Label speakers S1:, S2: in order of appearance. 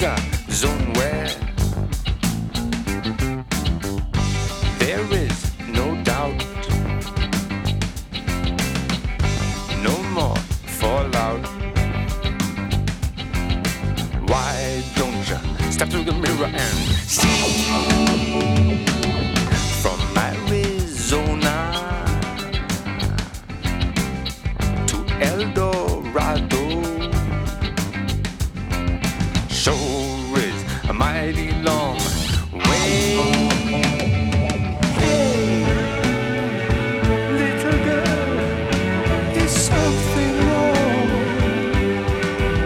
S1: is a zone where there is no doubt, no more fallout. Why don't you step through the mirror and see from Arizona to El Dorado? Show